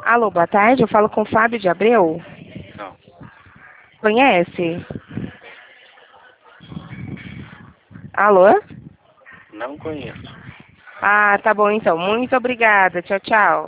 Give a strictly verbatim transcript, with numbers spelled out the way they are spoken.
Alô, boa tarde. Eu falo com o Fábio de Abreu. Não, Conhece? Alô? não conheço. Ah, tá bom então. Muito obrigada. Tchau, tchau.